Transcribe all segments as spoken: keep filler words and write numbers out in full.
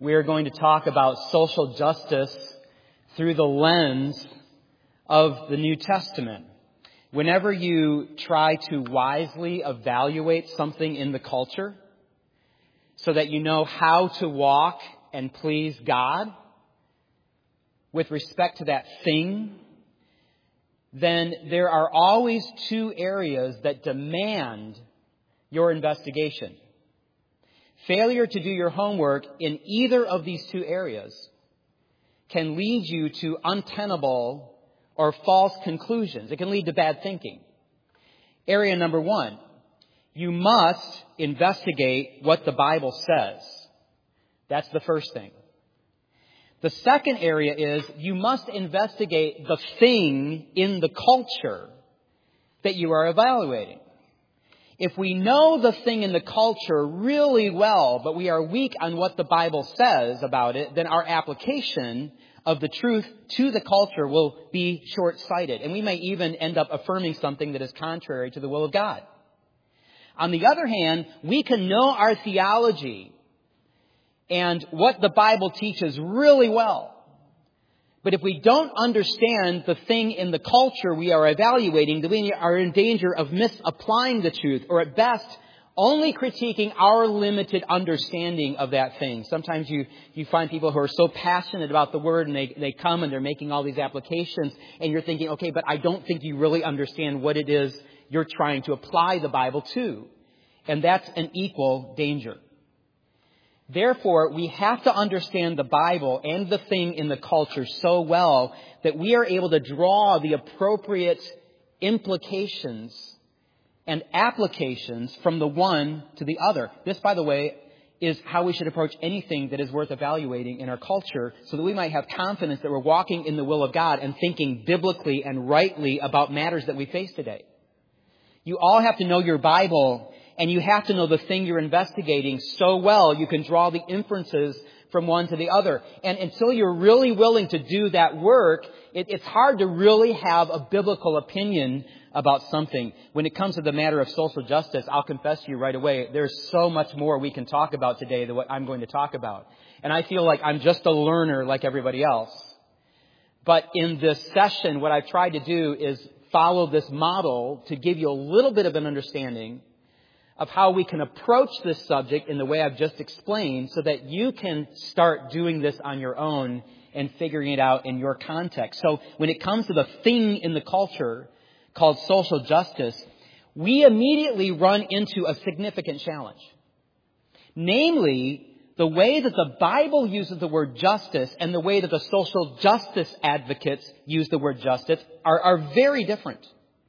we are going to talk about social justice through the lens of the New Testament. Whenever you try to wisely evaluate something in the culture so that you know how to walk and please God with respect to that thing, then there are always two areas that demand your investigation. Failure to do your homework in either of these two areas can lead you to untenable or false conclusions. It can lead to bad thinking. Area number one, you must investigate what the Bible says. That's the first thing. The second area is you must investigate the thing in the culture that you are evaluating. If we know the thing in the culture really well, but we are weak on what the Bible says about it, then our application of the truth to the culture will be short-sighted. And we may even end up affirming something that is contrary to the will of God. On the other hand, we can know our theology and what the Bible teaches really well. But if we don't understand the thing in the culture we are evaluating, then we are in danger of misapplying the truth, or at best, only critiquing our limited understanding of that thing. Sometimes you, you find people who are so passionate about the Word and they, they come and they're making all these applications and you're thinking, okay, but I don't think you really understand what it is you're trying to apply the Bible to. And that's an equal danger. Therefore, we have to understand the Bible and the thing in the culture so well that we are able to draw the appropriate implications and applications from the one to the other. This, by the way, is how we should approach anything that is worth evaluating in our culture so that we might have confidence that we're walking in the will of God and thinking biblically and rightly about matters that we face today. You all have to know your Bible, and you have to know the thing you're investigating so well you can draw the inferences from one to the other. And until you're really willing to do that work, it, it's hard to really have a biblical opinion about something. When it comes to the matter of social justice, I'll confess to you right away, there's so much more we can talk about today than what I'm going to talk about. And I feel like I'm just a learner like everybody else. But in this session, what I've tried to do is follow this model to give you a little bit of an understanding of how we can approach this subject in the way I've just explained so that you can start doing this on your own and figuring it out in your context. So when it comes to the thing in the culture called social justice, we immediately run into a significant challenge. Namely, the way that the Bible uses the word justice and the way that the social justice advocates use the word justice are, are very different.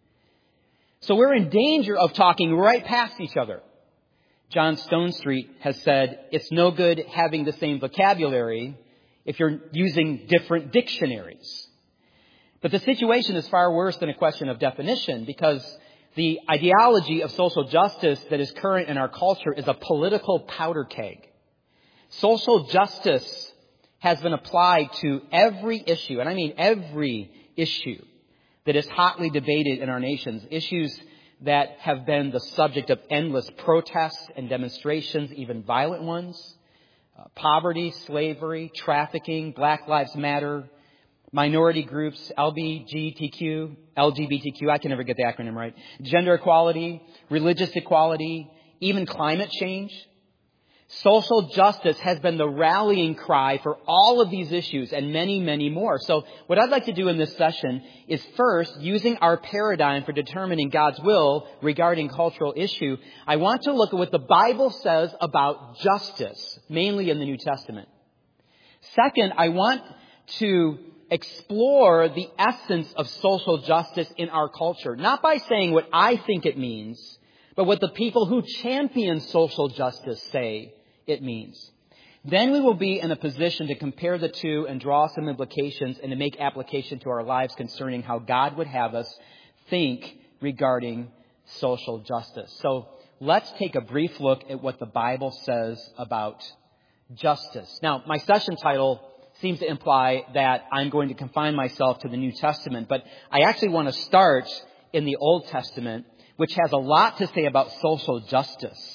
So we're in danger of talking right past each other. John Stonestreet has said, it's no good having the same vocabulary if you're using different dictionaries. But the situation is far worse than a question of definition, because the ideology of social justice that is current in our culture is a political powder keg. Social justice has been applied to every issue, and I mean every issue, that is hotly debated in our nations, issues that have been the subject of endless protests and demonstrations, even violent ones. Uh, poverty, slavery, trafficking, Black Lives Matter, minority groups, L G B T Q, L G B T Q, I can never get the acronym right, gender equality, religious equality, even climate change. Social justice has been the rallying cry for all of these issues and many, many more. So what I'd like to do in this session is first, using our paradigm for determining God's will regarding cultural issue, I want to look at what the Bible says about justice, mainly in the New Testament. Second, I want to explore the essence of social justice in our culture, not by saying what I think it means, but what the people who champion social justice say it means. Then we will be in a position to compare the two and draw some implications and to make application to our lives concerning how God would have us think regarding social justice. So let's take a brief look at what the Bible says about justice. Now, my session title seems to imply that I'm going to confine myself to the New Testament, but I actually want to start in the Old Testament, which has a lot to say about social justice.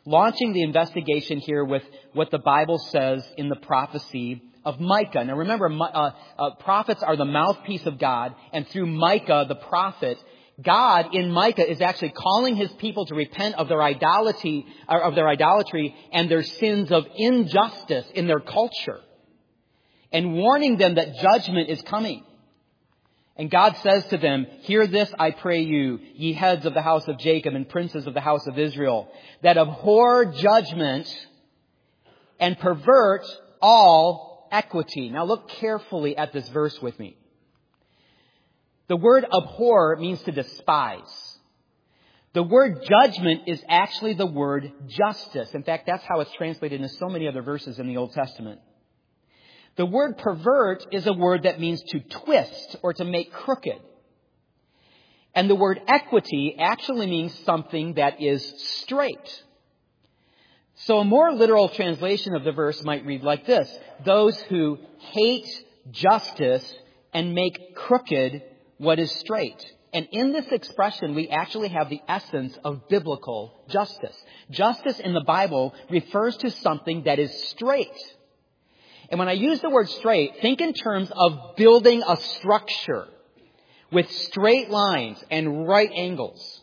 launching the investigation here with what the Bible says in the prophecy of Micah. Now remember, uh, uh, prophets are the mouthpiece of God, and through Micah, the prophet, God in Micah is actually calling his people to repent of their idolatry, or of their idolatry and their sins of injustice in their culture, and warning them that judgment is coming. And God says to them, "Hear this, I pray you, ye heads of the house of Jacob and princes of the house of Israel, that abhor judgment and pervert all equity." Now look carefully at this verse with me. The word abhor means to despise. The word judgment is actually the word justice. In fact, that's how it's translated in so many other verses in the Old Testament. The word pervert is a word that means to twist or to make crooked. And the word equity actually means something that is straight. So a more literal translation of the verse might read like this: those who hate justice and make crooked what is straight. And in this expression, we actually have the essence of biblical justice. Justice in the Bible refers to something that is straight. And when I use the word straight, think in terms of building a structure with straight lines and right angles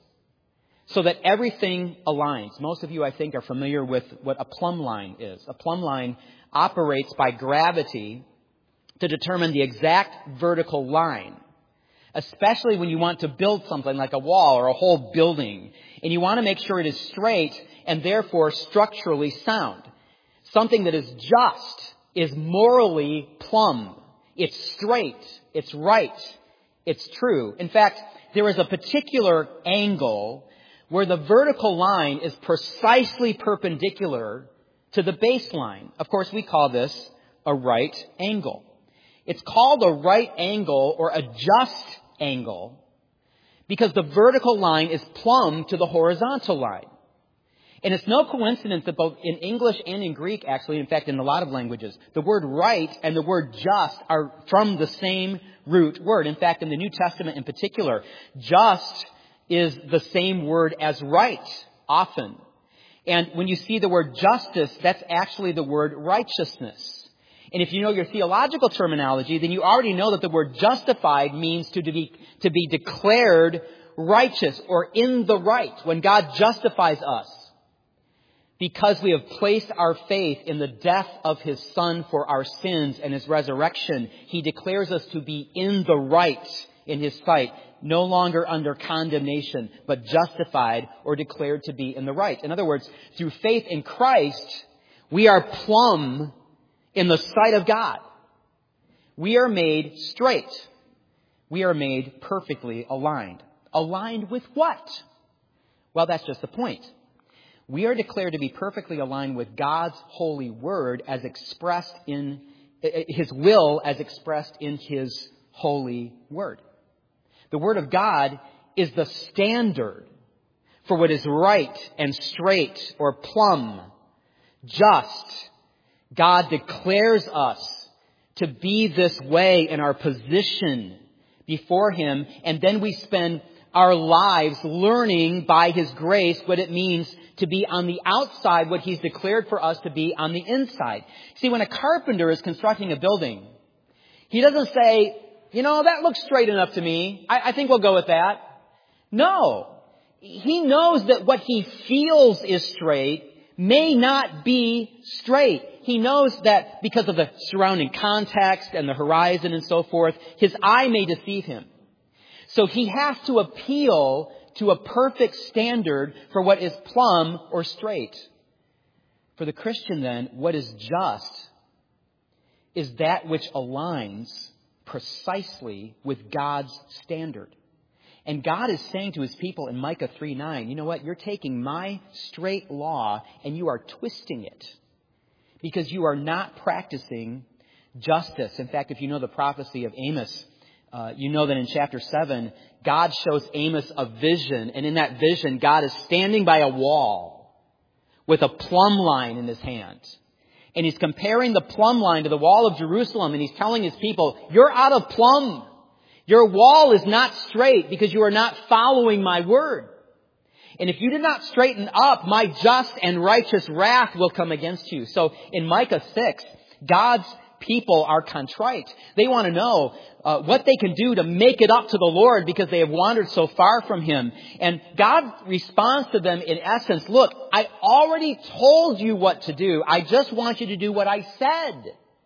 so that everything aligns. Most of you, I think, are familiar with what a plumb line is. A plumb line operates by gravity to determine the exact vertical line, especially when you want to build something like a wall or a whole building, and you want to make sure it is straight and therefore structurally sound. Something that is just is morally plumb. It's straight. It's right. It's true. In fact, there is a particular angle where the vertical line is precisely perpendicular to the baseline. Of course, we call this a right angle. It's called a right angle or a just angle because the vertical line is plumb to the horizontal line. And it's no coincidence that both in English and in Greek, actually, in fact, in a lot of languages, the word right and the word just are from the same root word. In fact, in the New Testament in particular, just is the same word as right, often. And when you see the word justice, that's actually the word righteousness. And if you know your theological terminology, then you already know that the word justified means to be, to be declared righteous or in the right when God justifies us. Because we have placed our faith in the death of His Son for our sins and His resurrection, He declares us to be in the right in His sight, no longer under condemnation, but justified or declared to be in the right. In other words, through faith in Christ, we are plumb in the sight of God. We are made straight. We are made perfectly aligned. Aligned with what? Well, that's just the point. We are declared to be perfectly aligned with God's holy word as expressed in His will as expressed in His holy word. The word of God is the standard for what is right and straight or plumb, just. God declares us to be this way in our position before Him, and then we spend our lives learning by His grace what it means to be on the outside, what He's declared for us to be on the inside. See, when a carpenter is constructing a building, he doesn't say, you know, that looks straight enough to me. I, I think we'll go with that. No. He knows that what he feels is straight may not be straight. He knows that because of the surrounding context and the horizon and so forth, his eye may deceive him. So he has to appeal to a perfect standard for what is plumb or straight. For the Christian, then, what is just is that which aligns precisely with God's standard. And God is saying to His people in Micah three nine, you know what? You're taking my straight law and you are twisting it because you are not practicing justice. In fact, if you know the prophecy of Amos, uh, you know that in chapter seven, God shows Amos a vision. And in that vision, God is standing by a wall with a plumb line in His hand. And He's comparing the plumb line to the wall of Jerusalem. And He's telling His people, you're out of plumb. Your wall is not straight because you are not following my word. And if you do not straighten up, my just and righteous wrath will come against you. So in Micah six, God's people are contrite. They want to know uh, what they can do to make it up to the Lord because they have wandered so far from Him. And God responds to them in essence, look, I already told you what to do. I just want you to do what I said.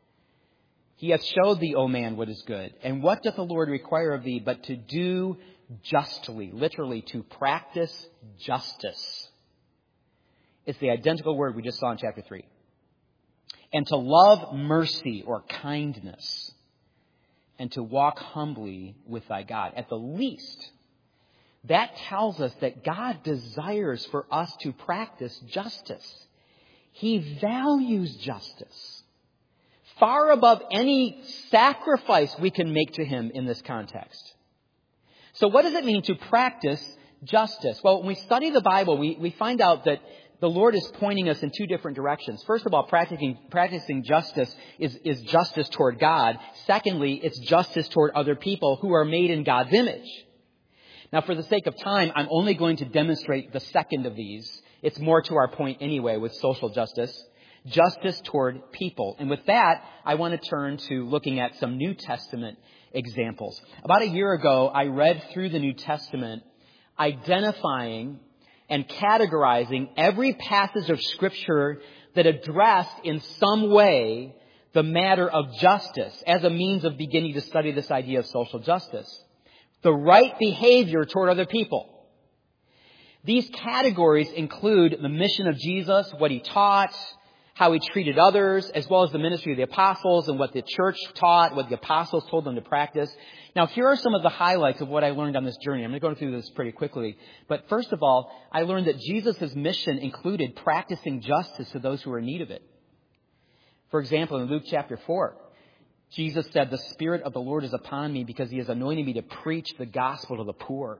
He hath showed thee, O man, what is good. And what doth the Lord require of thee but to do justly, literally to practice justice. It's the identical word we just saw in chapter three. And to love mercy or kindness, and to walk humbly with thy God. At the least, that tells us that God desires for us to practice justice. He values justice far above any sacrifice we can make to Him in this context. So what does it mean to practice justice? Well, when we study the Bible, we, we find out that the Lord is pointing us in two different directions. First of all, practicing, practicing justice is, is justice toward God. Secondly, it's justice toward other people who are made in God's image. Now, for the sake of time, I'm only going to demonstrate the second of these. It's more to our point anyway with social justice. Justice toward people. And with that, I want to turn to looking at some New Testament examples. About a year ago, I read through the New Testament, identifying and categorizing every passage of Scripture that addressed in some way the matter of justice as a means of beginning to study this idea of social justice. The right behavior toward other people. These categories include the mission of Jesus, what He taught, how He treated others, as well as the ministry of the apostles and what the church taught, what the apostles told them to practice. Now, here are some of the highlights of what I learned on this journey. I'm going to go through this pretty quickly. But first of all, I learned that Jesus' mission included practicing justice to those who are in need of it. For example, in Luke chapter four, Jesus said, the Spirit of the Lord is upon me because He has anointed me to preach the gospel to the poor,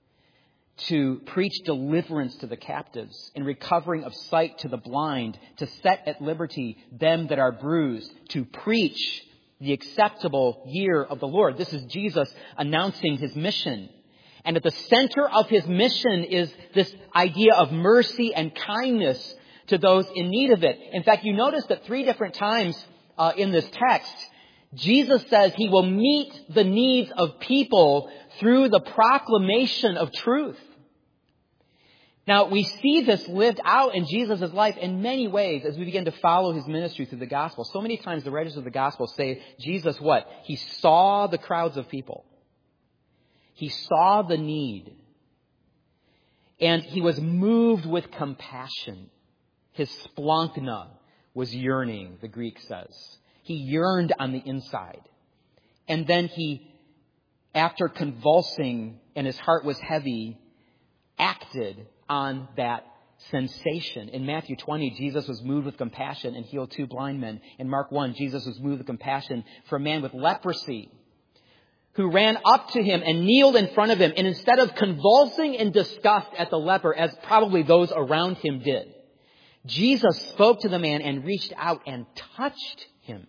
to preach deliverance to the captives and recovering of sight to the blind, to set at liberty them that are bruised, to preach the acceptable year of the Lord. This is Jesus announcing His mission. And at the center of His mission is this idea of mercy and kindness to those in need of it. In fact, you notice that three different times uh, in this text, Jesus says He will meet the needs of people through the proclamation of truth. Now, we see this lived out in Jesus' life in many ways as we begin to follow His ministry through the gospel. So many times the writers of the gospel say, Jesus what? He saw the crowds of people. He saw the need. And He was moved with compassion. His splankna was yearning, the Greek says. He yearned on the inside. And then He, after convulsing and His heart was heavy, acted on that sensation. In Matthew twenty, Jesus was moved with compassion and healed two blind men. In Mark one, Jesus was moved with compassion for a man with leprosy who ran up to Him and kneeled in front of Him. And instead of convulsing in disgust at the leper, as probably those around Him did, Jesus spoke to the man and reached out and touched him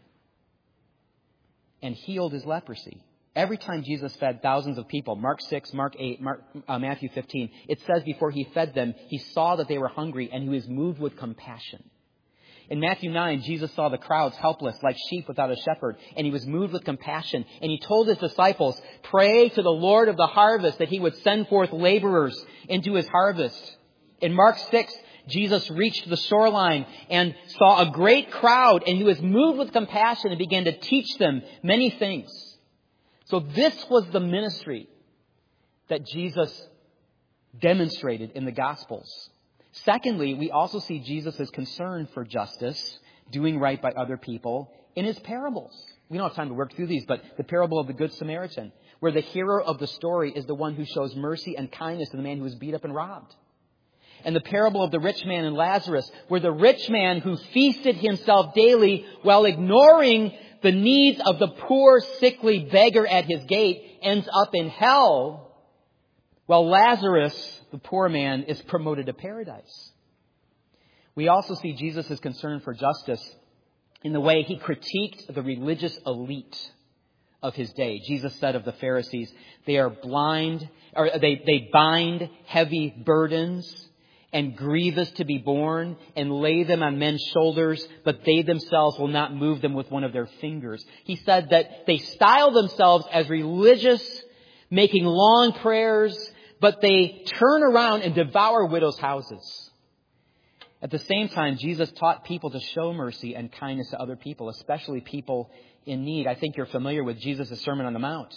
and healed his leprosy. Every time Jesus fed thousands of people, Mark six, Mark eight, Mark, uh, Matthew fifteen, it says before He fed them, He saw that they were hungry and He was moved with compassion. In Matthew nine, Jesus saw the crowds helpless like sheep without a shepherd, and He was moved with compassion. And He told His disciples, pray to the Lord of the harvest that He would send forth laborers into His harvest. In Mark six, Jesus reached the shoreline and saw a great crowd, and He was moved with compassion and began to teach them many things. So this was the ministry that Jesus demonstrated in the Gospels. Secondly, we also see Jesus' concern for justice, doing right by other people, in His parables. We don't have time to work through these, but the parable of the Good Samaritan, where the hero of the story is the one who shows mercy and kindness to the man who was beat up and robbed. And the parable of the rich man and Lazarus, where the rich man who feasted himself daily while ignoring the needs of the poor, sickly beggar at his gate ends up in hell, while Lazarus, the poor man, is promoted to paradise. We also see Jesus' concern for justice in the way He critiqued the religious elite of his day. Jesus said of the Pharisees, they are blind, or they, they bind heavy burdens and grievous to be borne and lay them on men's shoulders, but they themselves will not move them with one of their fingers. He said that they style themselves as religious, making long prayers, but they turn around and devour widows' houses. At the same time, Jesus taught people to show mercy and kindness to other people, especially people in need. I think you're familiar with Jesus' Sermon on the Mount.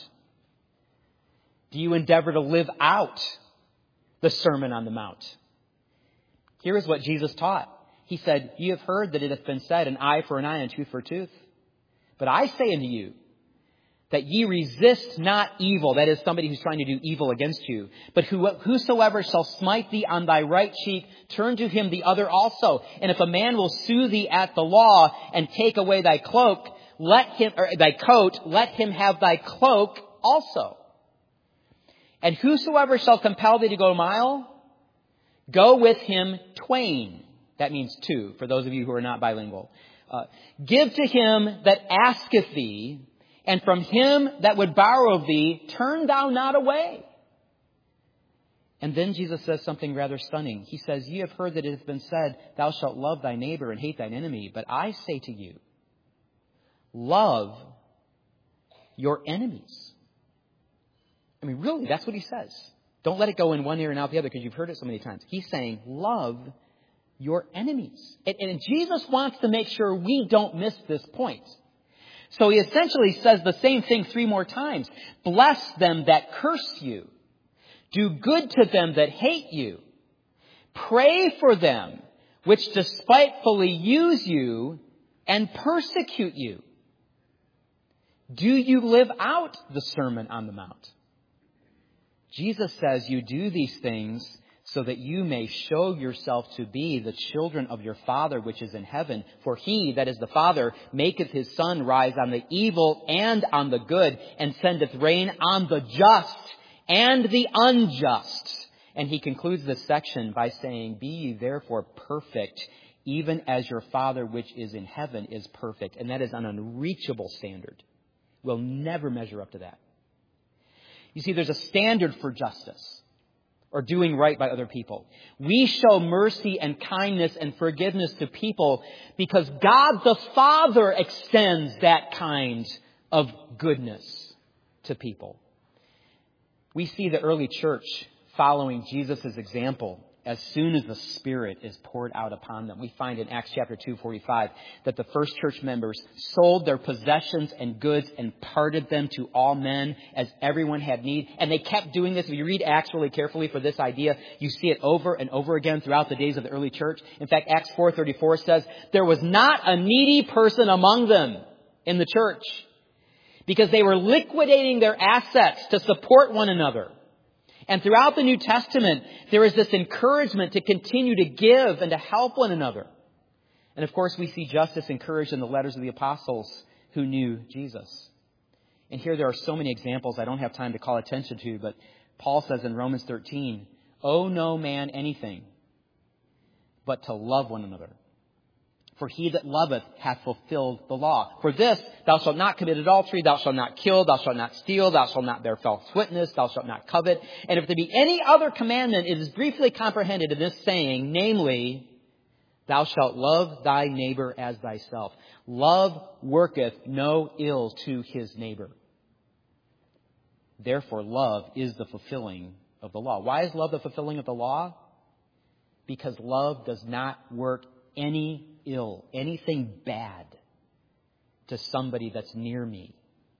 Do you endeavor to live out the Sermon on the Mount? Here is what Jesus taught. He said, "You have heard that it hath been said, an eye for an eye and tooth for a tooth. But I say unto you, that ye resist not evil," that is, somebody who's trying to do evil against you. "But who, whosoever shall smite thee on thy right cheek, turn to him the other also. And if a man will sue thee at the law and take away thy cloak, let him, or thy coat, let him have thy cloak also. And whosoever shall compel thee to go a mile, go with him twain." That means two, for those of you who are not bilingual. Uh, "Give to him that asketh thee, and from him that would borrow of thee, turn thou not away." And then Jesus says something rather stunning. He says, "Ye have heard that it hath been said, thou shalt love thy neighbor and hate thine enemy. But I say to you, love your enemies." I mean, really, that's what he says. Don't let it go in one ear and out the other, because you've heard it so many times. He's saying, love your enemies. And, and Jesus wants to make sure we don't miss this point. So he essentially says the same thing three more times. "Bless them that curse you. Do good to them that hate you. Pray for them which despitefully use you and persecute you." Do you live out the Sermon on the Mount? Jesus says you do these things so that you may show yourself to be the children of your Father which is in heaven. For he, that is the Father, maketh his sun rise on the evil and on the good, and sendeth rain on the just and the unjust. And he concludes this section by saying, "Be ye therefore perfect, even as your Father which is in heaven is perfect." And that is an unreachable standard. We'll never measure up to that. You see, there's a standard for justice, or doing right by other people. We show mercy and kindness and forgiveness to people because God the Father extends that kind of goodness to people. We see the early church following Jesus' example as soon as the Spirit is poured out upon them. We find in Acts chapter two, forty-five, that the first church members sold their possessions and goods and parted them to all men as everyone had need. And they kept doing this. If you read Acts really carefully for this idea, you see it over and over again throughout the days of the early church. In fact, Acts four thirty-four says, "There was not a needy person among them in the church," because they were liquidating their assets to support one another. And throughout the New Testament, there is this encouragement to continue to give and to help one another. And of course, we see justice encouraged in the letters of the apostles who knew Jesus. And here there are so many examples I don't have time to call attention to, but Paul says in Romans thirteen, "Owe no man anything but to love one another. For he that loveth hath fulfilled the law. For this, thou shalt not commit adultery, thou shalt not kill, thou shalt not steal, thou shalt not bear false witness, thou shalt not covet. And if there be any other commandment, it is briefly comprehended in this saying, namely, thou shalt love thy neighbor as thyself. Love worketh no ill to his neighbor." Therefore, love is the fulfilling of the law. Why is love the fulfilling of the law? Because love does not work any ill, anything bad to somebody that's near me.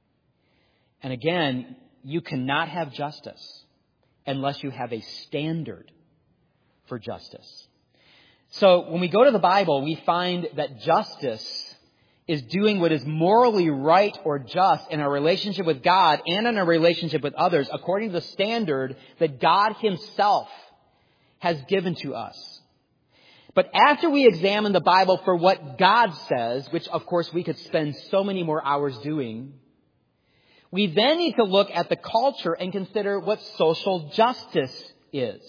And again, you cannot have justice unless you have a standard for justice. So when we go to the Bible, we find that justice is doing what is morally right or just in our relationship with God and in our relationship with others according to the standard that God himself has given to us. But after we examine the Bible for what God says, which of course we could spend so many more hours doing, we then need to look at the culture and consider what social justice is.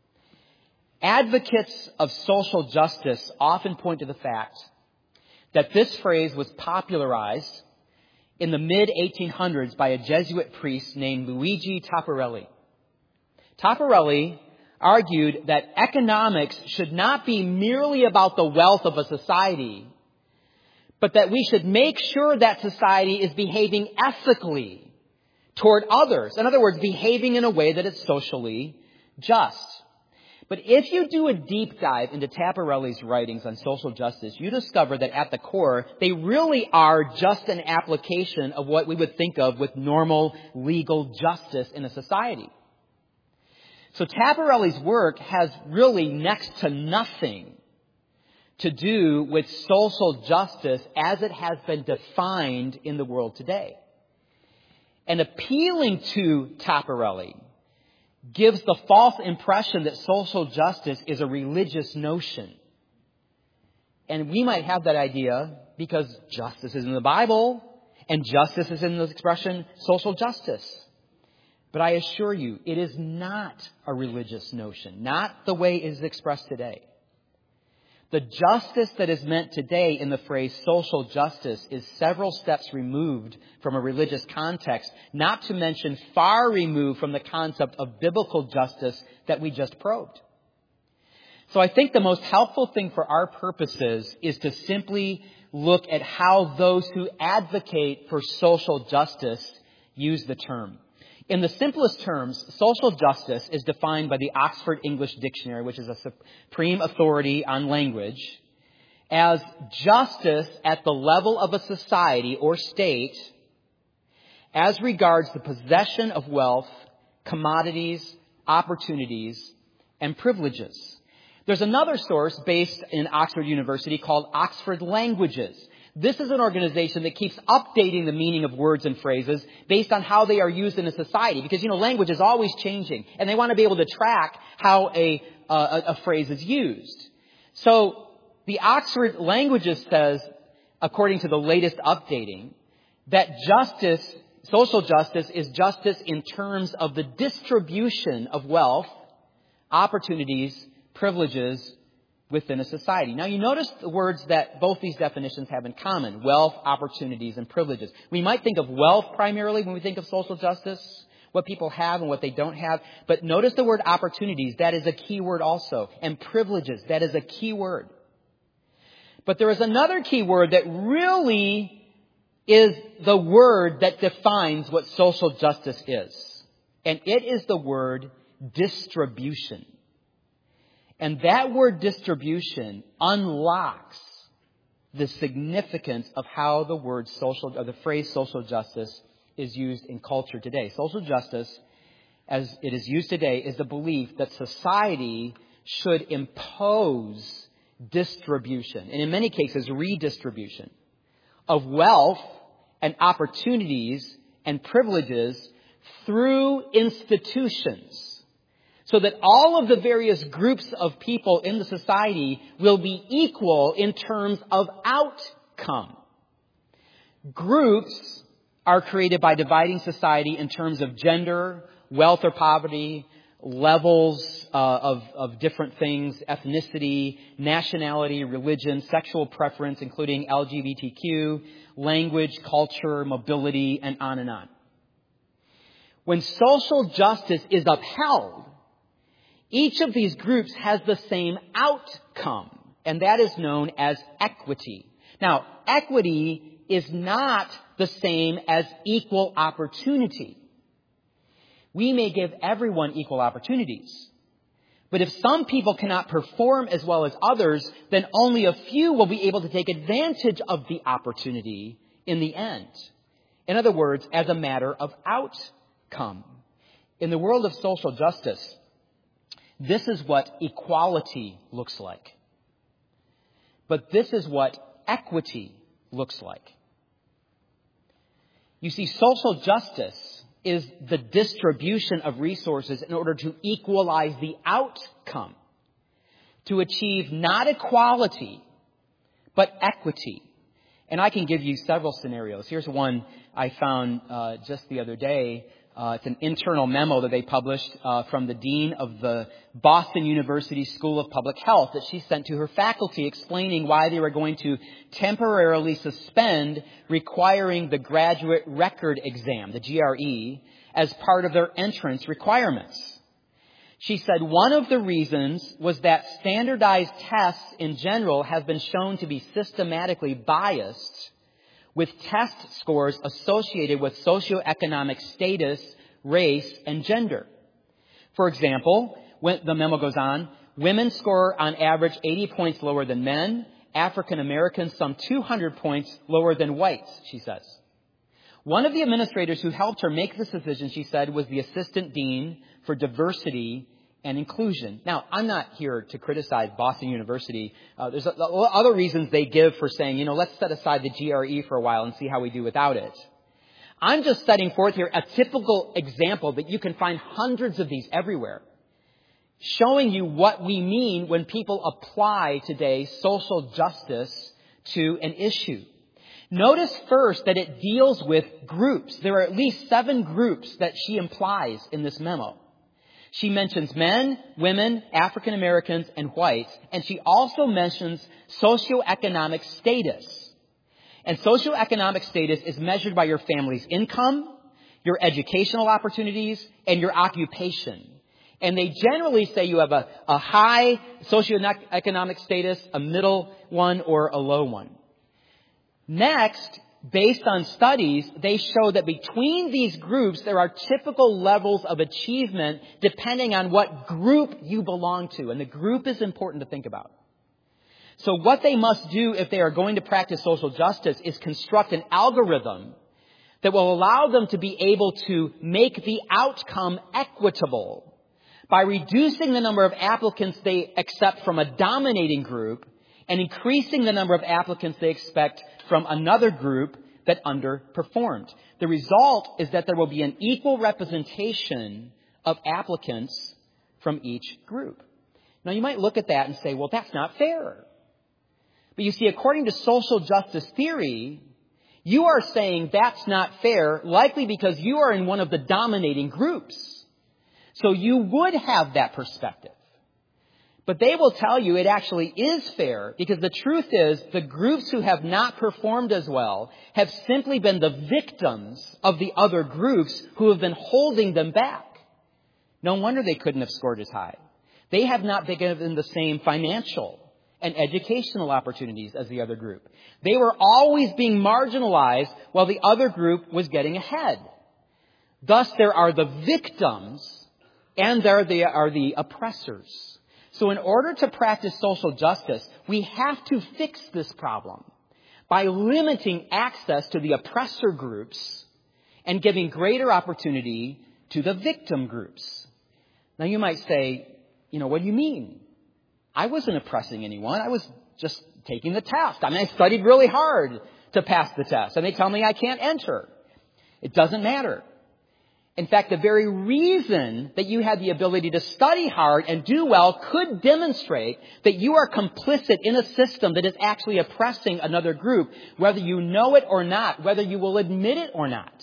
Advocates of social justice often point to the fact that this phrase was popularized in the mid eighteen hundreds by a Jesuit priest named Luigi Tapparelli. Tapparelli argued that economics should not be merely about the wealth of a society, but that we should make sure that society is behaving ethically toward others. In other words, behaving in a way that is socially just. But if you do a deep dive into Tapparelli's writings on social justice, you discover that at the core, they really are just an application of what we would think of with normal legal justice in a society. So Tapparelli's work has really next to nothing to do with social justice as it has been defined in the world today. And appealing to Tapparelli gives the false impression that social justice is a religious notion. And we might have that idea because justice is in the Bible and justice is in the expression social justice. But I assure you, it is not a religious notion, not the way it is expressed today. The justice that is meant today in the phrase social justice is several steps removed from a religious context, not to mention far removed from the concept of biblical justice that we just probed. So I think the most helpful thing for our purposes is to simply look at how those who advocate for social justice use the term. In the simplest terms, social justice is defined by the Oxford English Dictionary, which is a supreme authority on language, as justice at the level of a society or state as regards the possession of wealth, commodities, opportunities, and privileges. There's another source based in Oxford University called Oxford Languages. This is an organization that keeps updating the meaning of words and phrases based on how they are used in a society. Because, you know, language is always changing. And they want to be able to track how a, uh, a phrase is used. So the Oxford Languages says, according to the latest updating, that justice, social justice, is justice in terms of the distribution of wealth, opportunities, privileges, within a society. Now, you notice the words that both these definitions have in common: wealth, opportunities, and privileges. We might think of wealth primarily when we think of social justice, what people have and what they don't have. But notice the word opportunities. That is a key word also. And privileges. That is a key word. But there is another key word that really is the word that defines what social justice is. And it is the word distribution. And that word distribution unlocks the significance of how the word social, or the phrase social justice is used in culture today. Social justice, as it is used today, is the belief that society should impose distribution, and in many cases redistribution, of wealth and opportunities and privileges through institutions, so that all of the various groups of people in the society will be equal in terms of outcome. Groups are created by dividing society in terms of gender, wealth or poverty, levels uh, of, of different things, ethnicity, nationality, religion, sexual preference, including L G B T Q, language, culture, mobility, and on and on. When social justice is upheld, each of these groups has the same outcome, and that is known as equity. Now, equity is not the same as equal opportunity. We may give everyone equal opportunities, but if some people cannot perform as well as others, then only a few will be able to take advantage of the opportunity in the end. In other words, as a matter of outcome. In the world of social justice, this is what equality looks like. But this is what equity looks like. You see, social justice is the distribution of resources in order to equalize the outcome, to achieve not equality, but equity. And I can give you several scenarios. Here's one I found uh, just the other day. Uh, it's an internal memo that they published uh, from the dean of the Boston University School of Public Health that she sent to her faculty explaining why they were going to temporarily suspend requiring the graduate record exam, the G R E, as part of their entrance requirements. She said one of the reasons was that standardized tests in general have been shown to be systematically biased with test scores associated with socioeconomic status, race, and gender. For example, when the memo goes on, women score on average eighty points lower than men, African Americans some two hundred points lower than whites, she says. One of the administrators who helped her make this decision, she said, was the assistant dean for diversity and inclusion. Now, I'm not here to criticize Boston University. Uh, there's a, a, other reasons they give for saying, you know, let's set aside the G R E for a while and see how we do without it. I'm just setting forth here a typical example that you can find hundreds of these everywhere, showing you what we mean when people apply today social justice to an issue. Notice first that it deals with groups. There are at least seven groups that she implies in this memo. She mentions men, women, African Americans, and whites, and she also mentions socioeconomic status. And socioeconomic status is measured by your family's income, your educational opportunities, and your occupation. And they generally say you have a, a high socioeconomic status, a middle one, or a low one. Next, based on studies, they show that between these groups, there are typical levels of achievement depending on what group you belong to. And the group is important to think about. So what they must do if they are going to practice social justice is construct an algorithm that will allow them to be able to make the outcome equitable by reducing the number of applicants they accept from a dominating group and increasing the number of applicants they expect from another group that underperformed. The result is that there will be an equal representation of applicants from each group. Now, you might look at that and say, well, that's not fair. But you see, according to social justice theory, you are saying that's not fair, likely because you are in one of the dominating groups. So you would have that perspective. But they will tell you it actually is fair because the truth is the groups who have not performed as well have simply been the victims of the other groups who have been holding them back. No wonder they couldn't have scored as high. They have not been given the same financial and educational opportunities as the other group. They were always being marginalized while the other group was getting ahead. Thus, there are the victims and there are the oppressors. So in order to practice social justice, we have to fix this problem by limiting access to the oppressor groups and giving greater opportunity to the victim groups. Now you might say, you know, what do you mean? I wasn't oppressing anyone. I was just taking the test. I mean, I studied really hard to pass the test, and they tell me I can't enter. It doesn't matter. In fact, the very reason that you had the ability to study hard and do well could demonstrate that you are complicit in a system that is actually oppressing another group, whether you know it or not, whether you will admit it or not.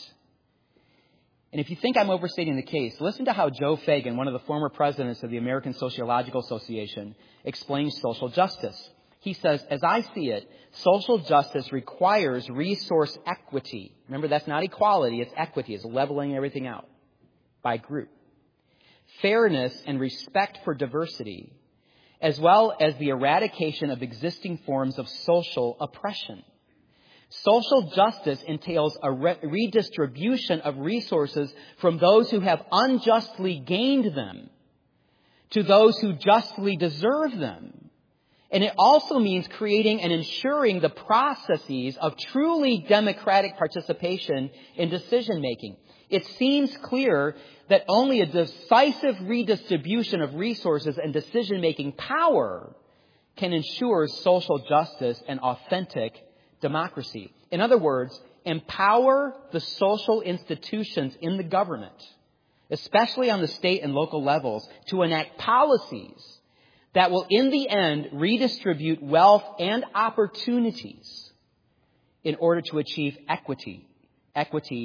And if you think I'm overstating the case, listen to how Joe Fagan, one of the former presidents of the American Sociological Association, explains social justice. He says, as I see it, social justice requires resource equity. Remember, that's not equality, it's equity. It's leveling everything out by group. Fairness and respect for diversity, as well as the eradication of existing forms of social oppression. Social justice entails a re- redistribution of resources from those who have unjustly gained them to those who justly deserve them. And it also means creating and ensuring the processes of truly democratic participation in decision-making. It seems clear that only a decisive redistribution of resources and decision-making power can ensure social justice and authentic democracy. In other words, empower the social institutions in the government, especially on the state and local levels, to enact policies that will, in the end, redistribute wealth and opportunities in order to achieve equity, equity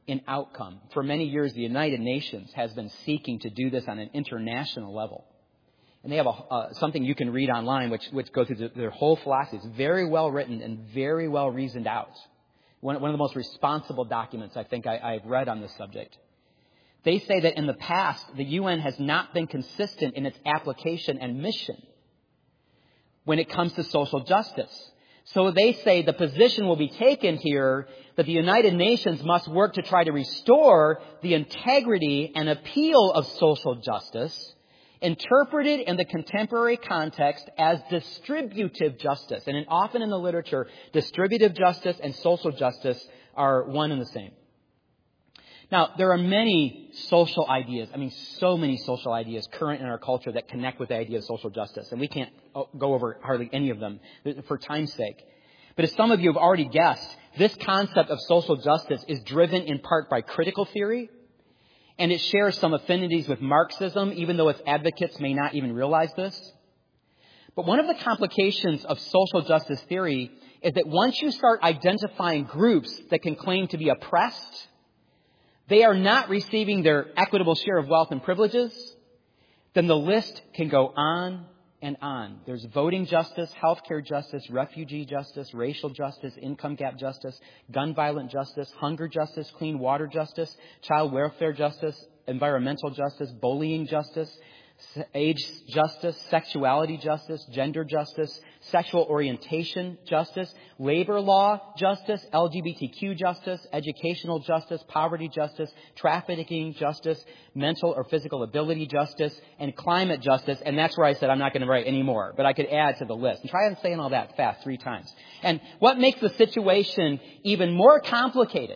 in outcome. For many years, the United Nations has been seeking to do this on an international level. And they have a, uh, something you can read online which, which goes through the, their whole philosophy. It's very well written and very well reasoned out. One, one of the most responsible documents I think I, I've read on this subject. They say that in the past, the U N has not been consistent in its application and mission when it comes to social justice. So they say the position will be taken here that the United Nations must work to try to restore the integrity and appeal of social justice, interpreted in the contemporary context as distributive justice. And often in the literature, distributive justice and social justice are one and the same. Now, there are many social ideas, I mean, so many social ideas current in our culture that connect with the idea of social justice. And we can't go over hardly any of them for time's sake. But as some of you have already guessed, this concept of social justice is driven in part by critical theory. And it shares some affinities with Marxism, even though its advocates may not even realize this. But one of the complications of social justice theory is that once you start identifying groups that can claim to be oppressed, they are not receiving their equitable share of wealth and privileges, then the list can go on and on. There's voting justice, healthcare justice, refugee justice, racial justice, income gap justice, gun violence justice, hunger justice, clean water justice, child welfare justice, environmental justice, bullying justice, age justice, sexuality justice, gender justice, sexual orientation justice, labor law justice, L G B T Q justice, educational justice, poverty justice, trafficking justice, mental or physical ability justice, and climate justice. And that's where I said I'm not going to write any more, but I could add to the list. And try and saying all that fast three times. And what makes the situation even more complicated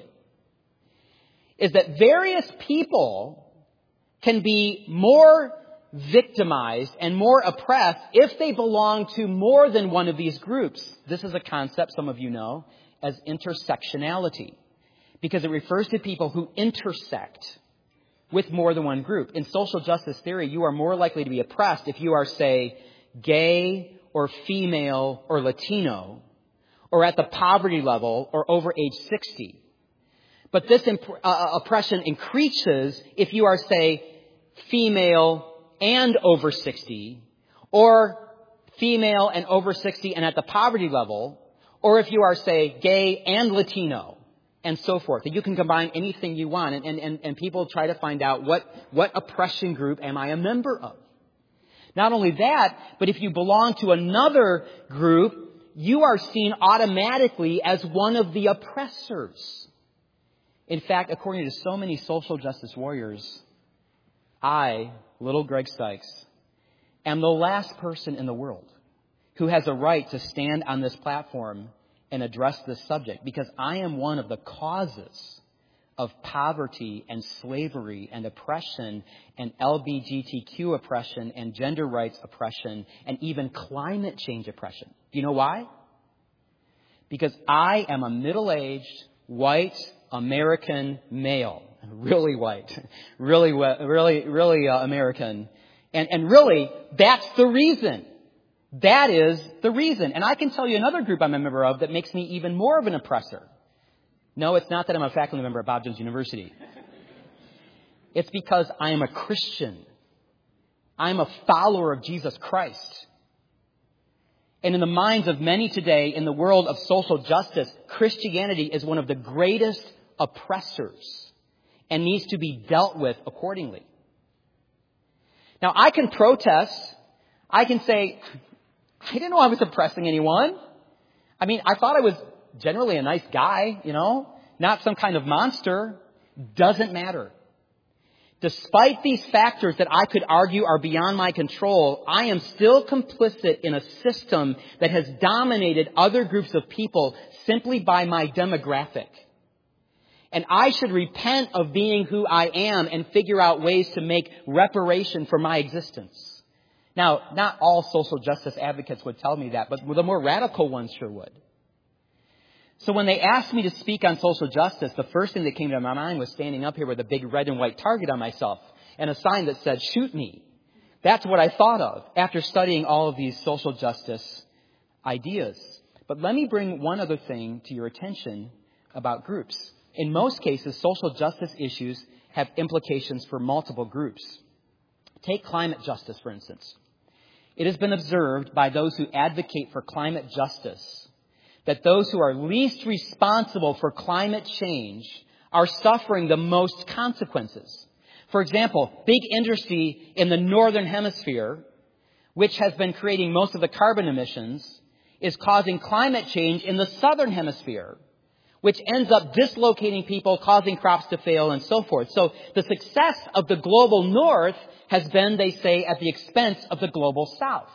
is that various people can be more victimized and more oppressed if they belong to more than one of these groups. This is a concept some of you know as intersectionality, because it refers to people who intersect with more than one group. In social justice theory, you are more likely to be oppressed if you are, say, gay or female or Latino, or at the poverty level or over age sixty. But this imp- uh, oppression increases if you are, say, female and over sixty, or female and over sixty and at the poverty level, or if you are, say, gay and Latino, and so forth. That you can combine anything you want, and, and, and people try to find out what, what oppression group am I a member of. Not only that, but if you belong to another group, you are seen automatically as one of the oppressors. In fact, according to so many social justice warriors, I, little Greg Sykes, am the last person in the world who has a right to stand on this platform and address this subject, because I am one of the causes of poverty and slavery and oppression and L G B T Q oppression and gender rights oppression and even climate change oppression. Do you know why? Because I am a middle-aged, white, American male. Really white, really, really, really uh, American. And, and really, that's the reason. That is the reason. And I can tell you another group I'm a member of that makes me even more of an oppressor. No, it's not that I'm a faculty member at Bob Jones University. It's because I am a Christian. I'm a follower of Jesus Christ. And in the minds of many today in the world of social justice, Christianity is one of the greatest oppressors and needs to be dealt with accordingly. Now, I can protest. I can say, I didn't know I was oppressing anyone. I mean, I thought I was generally a nice guy, you know, not some kind of monster. Doesn't matter. Despite these factors that I could argue are beyond my control, I am still complicit in a system that has dominated other groups of people simply by my demographic. And I should repent of being who I am and figure out ways to make reparation for my existence. Now, not all social justice advocates would tell me that, but the more radical ones sure would. So when they asked me to speak on social justice, the first thing that came to my mind was standing up here with a big red and white target on myself and a sign that said, "Shoot me." That's what I thought of after studying all of these social justice ideas. But let me bring one other thing to your attention about groups. In most cases, social justice issues have implications for multiple groups. Take climate justice, for instance. It has been observed by those who advocate for climate justice that those who are least responsible for climate change are suffering the most consequences. For example, big industry in the northern hemisphere, which has been creating most of the carbon emissions, is causing climate change in the southern hemisphere, which ends up dislocating people, causing crops to fail, and so forth. So the success of the global north has been, they say, at the expense of the global south.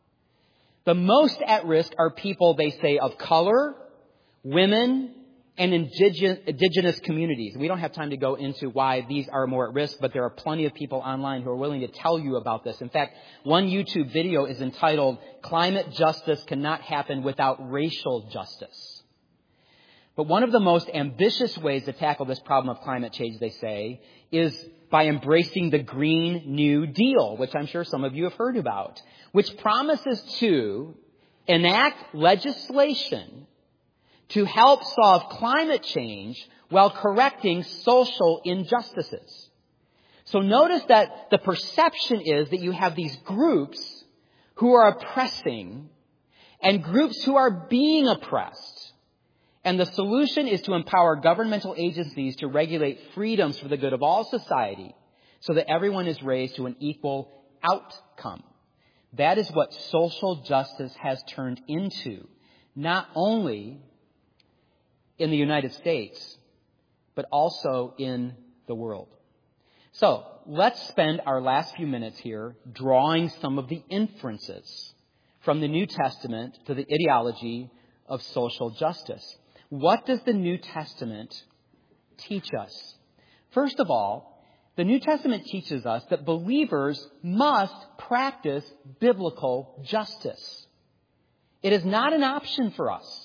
The most at risk are people, they say, of color, women, and indigenous, indigenous communities. We don't have time to go into why these are more at risk, but there are plenty of people online who are willing to tell you about this. In fact, one YouTube video is entitled, "Climate Justice Cannot Happen Without Racial Justice." But one of the most ambitious ways to tackle this problem of climate change, they say, is by embracing the Green New Deal, which I'm sure some of you have heard about, which promises to enact legislation to help solve climate change while correcting social injustices. So notice that the perception is that you have these groups who are oppressing and groups who are being oppressed. And the solution is to empower governmental agencies to regulate freedoms for the good of all society so that everyone is raised to an equal outcome. That is what social justice has turned into, not only in the United States, but also in the world. So let's spend our last few minutes here drawing some of the inferences from the New Testament to the ideology of social justice. What does the New Testament teach us? First of all, the New Testament teaches us that believers must practice biblical justice. It is not an option for us.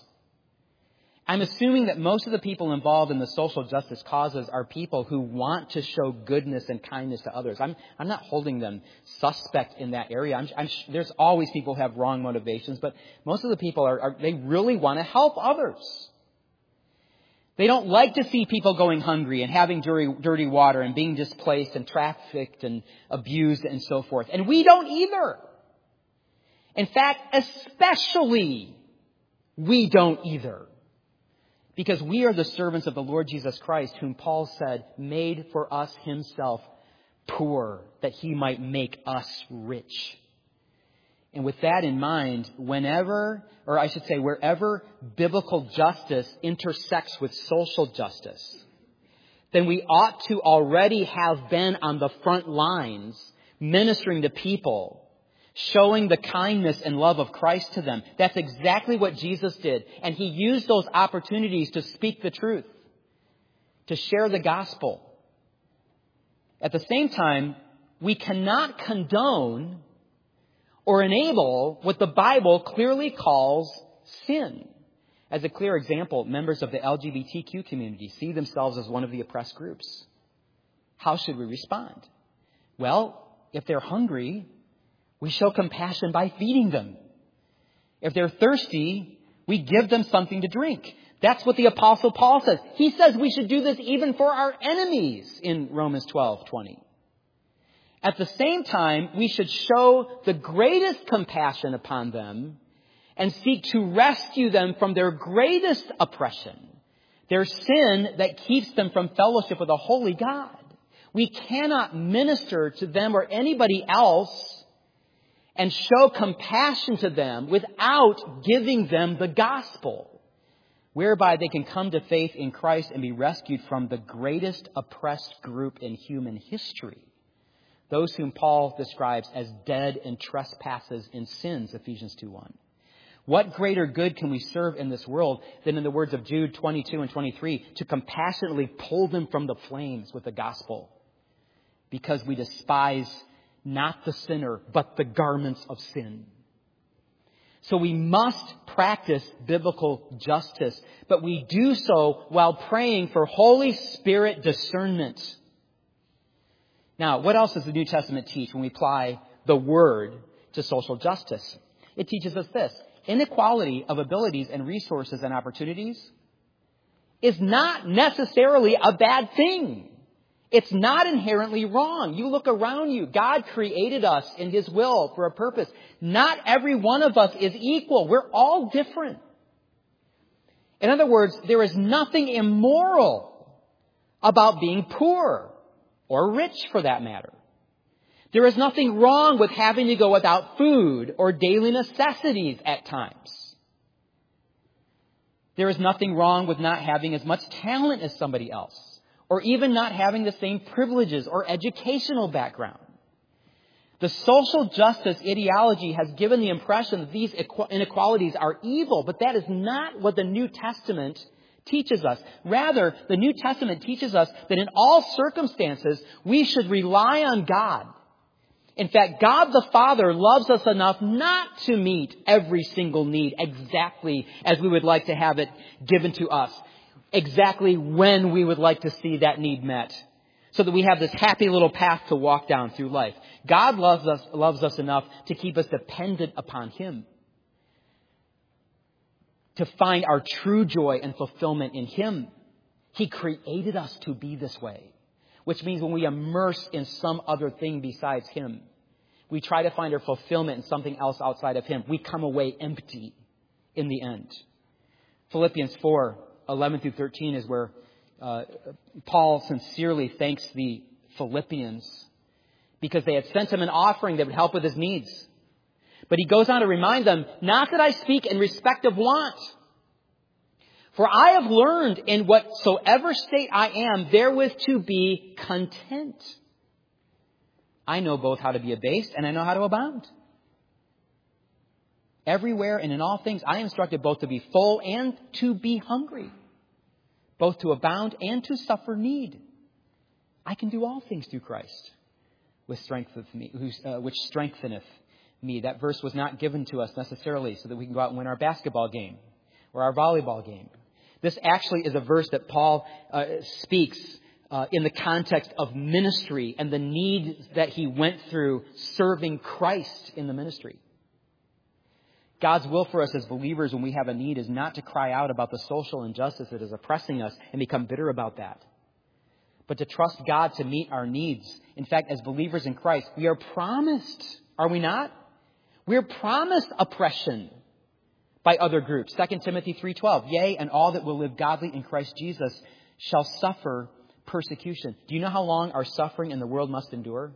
I'm assuming that most of the people involved in the social justice causes are people who want to show goodness and kindness to others. I'm, I'm not holding them suspect in that area. I'm, I'm, there's always people who have wrong motivations, but most of the people are, are they really want to help others. They don't like to see people going hungry and having dirty, dirty water and being displaced and trafficked and abused and so forth. And we don't either. In fact, especially we don't either. Because we are the servants of the Lord Jesus Christ, whom Paul said made for us himself poor, that he might make us rich. And with that in mind, whenever, or I should say wherever biblical justice intersects with social justice, then we ought to already have been on the front lines ministering to people, showing the kindness and love of Christ to them. That's exactly what Jesus did. And he used those opportunities to speak the truth, to share the gospel. At the same time, we cannot condone or enable what the Bible clearly calls sin. As a clear example, members of the L G B T Q community see themselves as one of the oppressed groups. How should we respond? Well, if they're hungry, we show compassion by feeding them. If they're thirsty, we give them something to drink. That's what the Apostle Paul says. He says we should do this even for our enemies in Romans twelve twenty. At the same time, we should show the greatest compassion upon them and seek to rescue them from their greatest oppression, their sin that keeps them from fellowship with a holy God. We cannot minister to them or anybody else and show compassion to them without giving them the gospel, whereby they can come to faith in Christ and be rescued from the greatest oppressed group in human history. Those whom Paul describes as dead in trespasses and sins, Ephesians two one. What greater good can we serve in this world than, in the words of Jude twenty-two and twenty-three, to compassionately pull them from the flames with the gospel? Because we despise not the sinner, but the garments of sin. So we must practice biblical justice, but we do so while praying for Holy Spirit discernment. Now, what else does the New Testament teach when we apply the word to social justice? It teaches us this: inequality of abilities and resources and opportunities is not necessarily a bad thing. It's not inherently wrong. You look around you. God created us in His will for a purpose. Not every one of us is equal. We're all different. In other words, there is nothing immoral about being poor or rich for that matter. There is nothing wrong with having to go without food or daily necessities at times. There is nothing wrong with not having as much talent as somebody else, or even not having the same privileges or educational background. The social justice ideology has given the impression that these inequalities are evil, but that is not what the New Testament teaches us. Rather, the New Testament teaches us that in all circumstances, we should rely on God. In fact, God the Father loves us enough not to meet every single need exactly as we would like to have it given to us, exactly when we would like to see that need met, so that we have this happy little path to walk down through life. God loves us, loves us enough to keep us dependent upon Him, to find our true joy and fulfillment in Him. He created us to be this way, which means when we immerse in some other thing besides Him, we try to find our fulfillment in something else outside of Him, we come away empty in the end. Philippians four, eleven through thirteen is where uh, Paul sincerely thanks the Philippians because they had sent him an offering that would help with his needs. But he goes on to remind them, not that I speak in respect of want. For I have learned in whatsoever state I am, therewith to be content. I know both how to be abased and I know how to abound. Everywhere and in all things, I am instructed both to be full and to be hungry, both to abound and to suffer need. I can do all things through Christ, with strengtheneth me, uh, which strengtheneth me. That verse was not given to us necessarily so that we can go out and win our basketball game or our volleyball game. This actually is a verse that Paul uh, speaks uh, in the context of ministry and the need that he went through serving Christ in the ministry. God's will for us as believers when we have a need is not to cry out about the social injustice that is oppressing us and become bitter about that, but to trust God to meet our needs. In fact, as believers in Christ, we are promised, are we not? We are promised oppression by other groups. Second Timothy three twelve, yea, and all that will live godly in Christ Jesus shall suffer persecution. Do you know how long our suffering in the world must endure?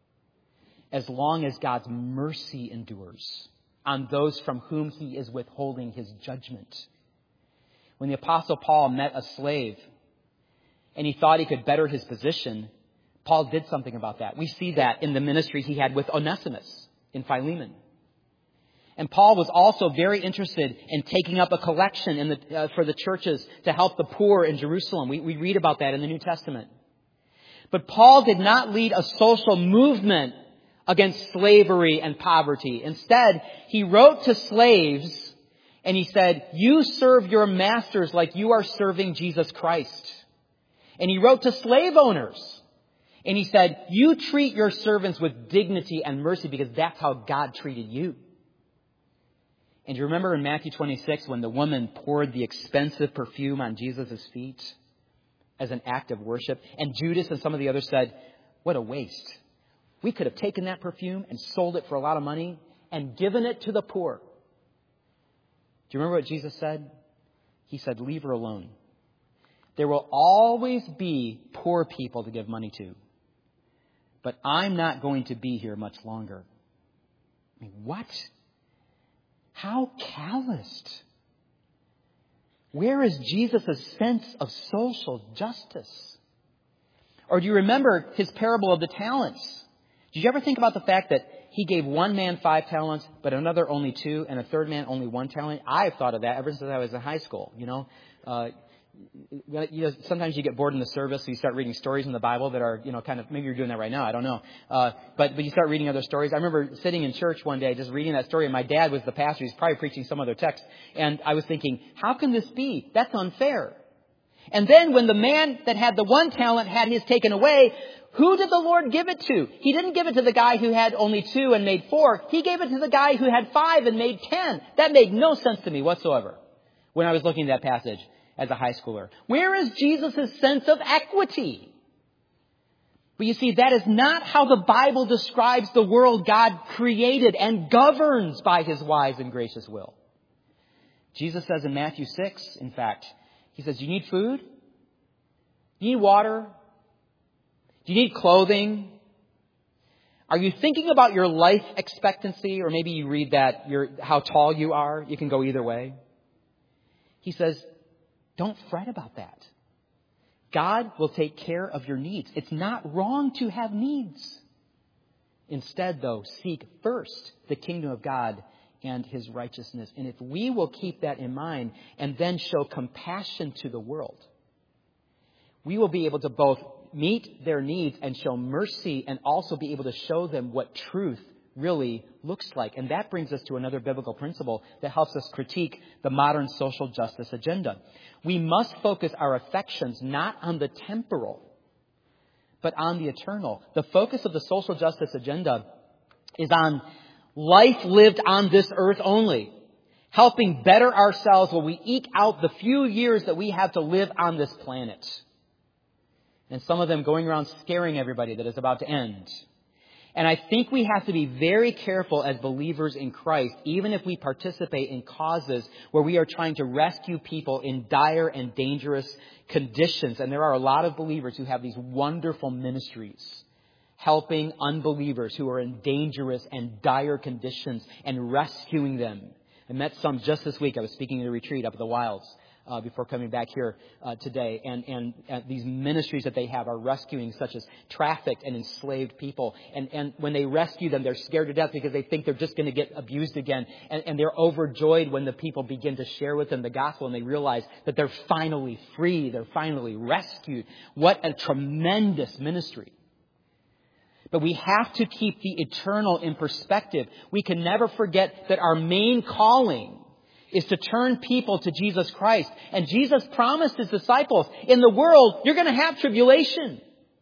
As long as God's mercy endures on those from whom He is withholding His judgment. When the Apostle Paul met a slave and he thought he could better his position, Paul did something about that. We see that in the ministry he had with Onesimus in Philemon. And Paul was also very interested in taking up a collection in the, uh, for the churches to help the poor in Jerusalem. We, we read about that in the New Testament. But Paul did not lead a social movement against slavery and poverty. Instead, he wrote to slaves and he said, you serve your masters like you are serving Jesus Christ. And he wrote to slave owners and he said, you treat your servants with dignity and mercy because that's how God treated you. And you remember in Matthew twenty-six when the woman poured the expensive perfume on Jesus' feet as an act of worship, and Judas and some of the others said, what a waste. We could have taken that perfume and sold it for a lot of money and given it to the poor. Do you remember what Jesus said? He said, leave her alone. There will always be poor people to give money to, but I'm not going to be here much longer. I mean, what? How calloused. Where is Jesus' sense of social justice? Or do you remember his parable of the talents? Did you ever think about the fact that he gave one man five talents, but another only two, and a third man only one talent? I've thought of that ever since I was in high school. You know, uh, you know, sometimes you get bored in the service, so you start reading stories in the Bible that are, you know, kind of, maybe you're doing that right now, I don't know. Uh, but, but you start reading other stories. I remember sitting in church one day just reading that story, and my dad was the pastor. He's probably preaching some other text. And I was thinking, how can this be? That's unfair. And then when the man that had the one talent had his taken away, who did the Lord give it to? He didn't give it to the guy who had only two and made four. He gave it to the guy who had five and made ten. That made no sense to me whatsoever when I was looking at that passage. as a high schooler. Where is Jesus' sense of equity? But you see, that is not how the Bible describes the world God created and governs by His wise and gracious will. Jesus says in Matthew six, in fact, He says, you need food? You need water? Do you need clothing? Are you thinking about your life expectancy? Or maybe you read that, your, how tall you are. You can go either way. He says, don't fret about that. God will take care of your needs. It's not wrong to have needs. Instead, though, seek first the kingdom of God and His righteousness. And if we will keep that in mind and then show compassion to the world, we will be able to both meet their needs and show mercy and also be able to show them what truth really looks like. And that brings us to another biblical principle that helps us critique the modern social justice agenda. We must focus our affections not on the temporal, but on the eternal. The focus of the social justice agenda is on life lived on this earth only, helping better ourselves while we eke out the few years that we have to live on this planet. And some of them going around scaring everybody that it's about to end. And I think we have to be very careful as believers in Christ, even if we participate in causes where we are trying to rescue people in dire and dangerous conditions. And there are a lot of believers who have these wonderful ministries, helping unbelievers who are in dangerous and dire conditions and rescuing them. I met some just this week. I was speaking at a retreat up at the Wilds. Uh, before coming back here uh, today. And, and uh, these ministries that they have are rescuing such as trafficked and enslaved people. And, and when they rescue them, they're scared to death because they think they're just going to get abused again. And, and they're overjoyed when the people begin to share with them the gospel and they realize that they're finally free. They're finally rescued. What a tremendous ministry. But we have to keep the eternal in perspective. We can never forget that our main calling is to turn people to Jesus Christ. And Jesus promised His disciples, in the world, you're going to have tribulation.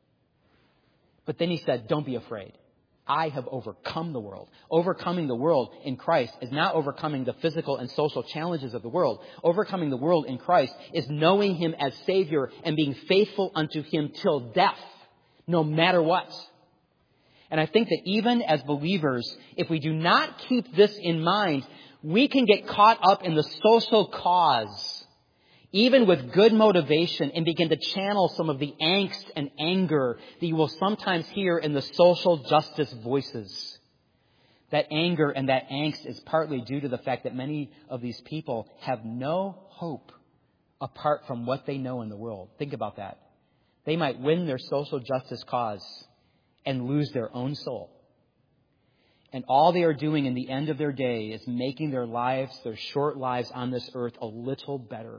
But then He said, don't be afraid. I have overcome the world. Overcoming the world in Christ is not overcoming the physical and social challenges of the world. Overcoming the world in Christ is knowing Him as Savior and being faithful unto Him till death, no matter what. And I think that even as believers, if we do not keep this in mind, we can get caught up in the social cause, even with good motivation, and begin to channel some of the angst and anger that you will sometimes hear in the social justice voices. That anger and that angst is partly due to the fact that many of these people have no hope apart from what they know in the world. Think about that. They might win their social justice cause and lose their own soul. And all they are doing in the end of their day is making their lives, their short lives on this earth, a little better.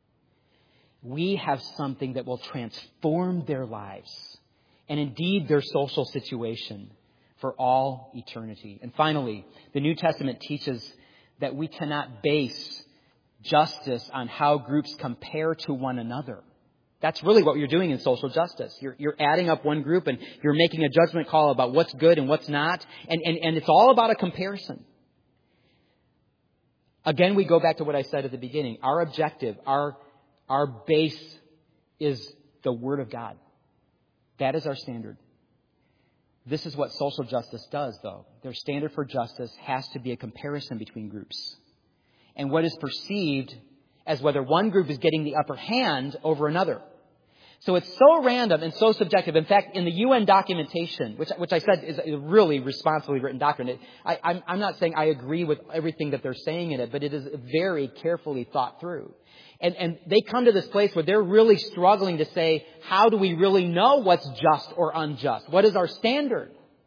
We have something that will transform their lives and indeed their social situation for all eternity. And finally, the New Testament teaches that we cannot base justice on how groups compare to one another. That's really what you're doing in social justice. You're, you're adding up one group and you're making a judgment call about what's good and what's not. And, and, and it's all about a comparison. Again, we go back to what I said at the beginning. Our objective, our, our base is the Word of God. That is our standard. This is what social justice does, though. Their standard for justice has to be a comparison between groups. And what is perceived as whether one group is getting the upper hand over another. So it's so random and so subjective. In fact, in the U N documentation, which, which I said is a really responsibly written document, it, I, I'm, I'm not saying I agree with everything that they're saying in it, but it is very carefully thought through. And, and they come to this place where they're really struggling to say, how do we really know what's just or unjust? What is our standard?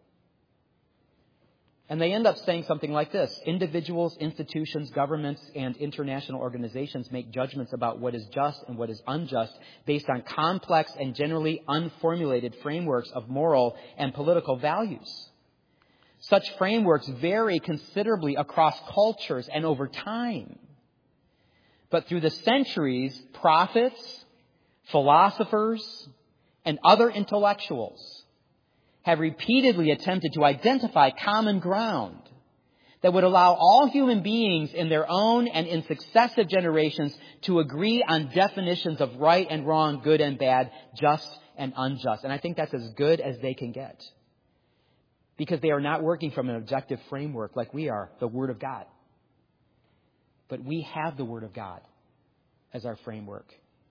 And they end up saying something like this. Individuals, institutions, governments, and international organizations make judgments about what is just and what is unjust based on complex and generally unformulated frameworks of moral and political values. Such frameworks vary considerably across cultures and over time. But through the centuries, prophets, philosophers, and other intellectuals have repeatedly attempted to identify common ground that would allow all human beings in their own and in successive generations to agree on definitions of right and wrong, good and bad, just and unjust. And I think that's as good as they can get. Because they are not working from an objective framework like we are, the Word of God. But we have the Word of God as our framework.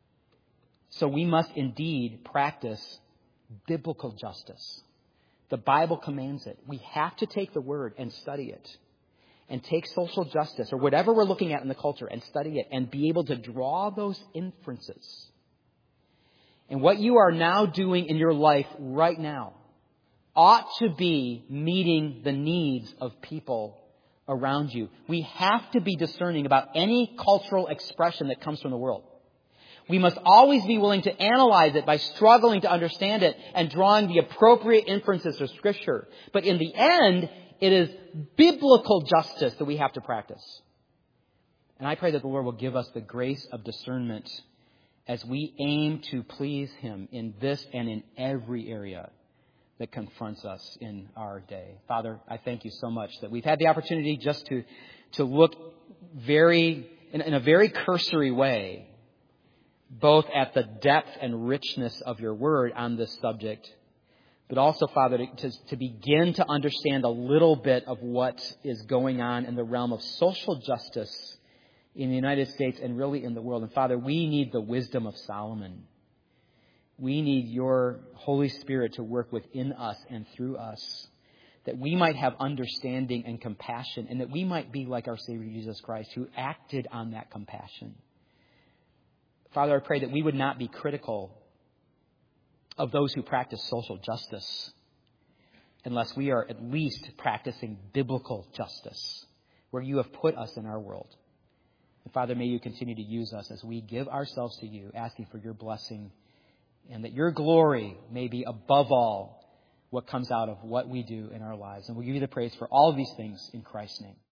So we must indeed practice biblical justice. The Bible commands it. We have to take the Word and study it. And take social justice or whatever we're looking at in the culture and study it and be able to draw those inferences. And what you are now doing in your life right now ought to be meeting the needs of people around you. We have to be discerning about any cultural expression that comes from the world. We must always be willing to analyze it by struggling to understand it and drawing the appropriate inferences of Scripture. But in the end, it is biblical justice that we have to practice. And I pray that the Lord will give us the grace of discernment as we aim to please Him in this and in every area that confronts us in our day. Father, I thank you so much that we've had the opportunity just to, to look very, in, in a very cursory way, both at the depth and richness of your word on this subject, but also, Father, to, to begin to understand a little bit of what is going on in the realm of social justice in the United States and really in the world. And Father, we need the wisdom of Solomon. We need your Holy Spirit to work within us and through us, that we might have understanding and compassion, and that we might be like our Savior Jesus Christ, who acted on that compassion. Father, I pray that we would not be critical of those who practice social justice unless we are at least practicing biblical justice where you have put us in our world. And Father, may you continue to use us as we give ourselves to you, asking for your blessing, and that your glory may be above all what comes out of what we do in our lives. And we'll give you the praise for all of these things in Christ's name.